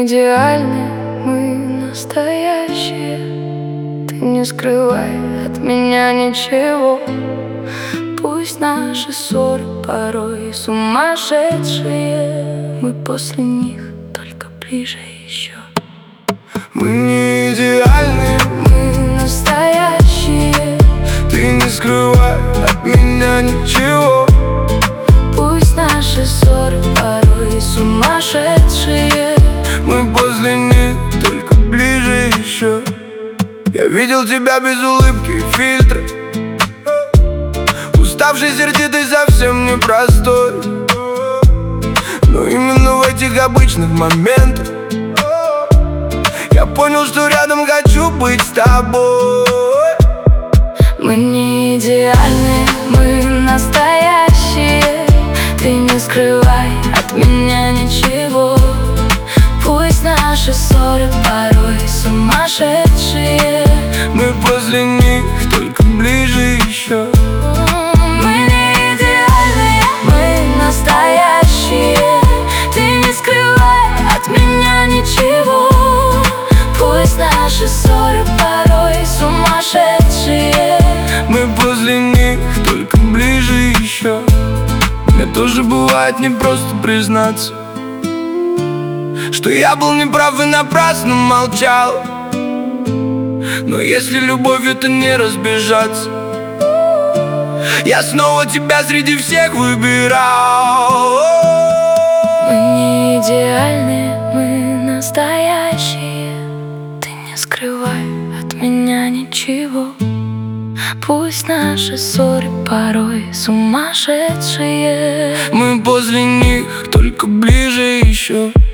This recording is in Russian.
идеальны, мы настоящие. Ты не скрывай от меня ничего. Пусть наши ссоры порой сумасшедшие, мы после них только ближе еще. Мы не идеальны, Мы настоящие. ты не скрывай от меня ничего. Пусть наши ссоры порой сумасшедшие, Мы после них только ближе еще. Я видел тебя без улыбки и фильтра, уставший, сердитый, совсем непростой. Но именно в этих обычных моментах я понял, что рядом хочу быть с тобой. мы не идеальны, мы настоящие. Ты не скрывай от меня ничего. Пусть наши ссоры порой сумасшедшие, Мы после них только ближе еще. мы не идеальные, мы настоящие. Ты не скрывай от меня ничего. Пусть наши ссоры порой сумасшедшие, Мы после них только ближе еще. Мне тоже бывает непросто признаться, что я был неправ и напрасно молчал. Но если любовью то не разбежаться, я снова тебя среди всех выбирал. мы не идеальны, мы настоящие. Ты не скрывай от меня ничего. Пусть наши ссоры порой сумасшедшие, Мы после них только ближе еще.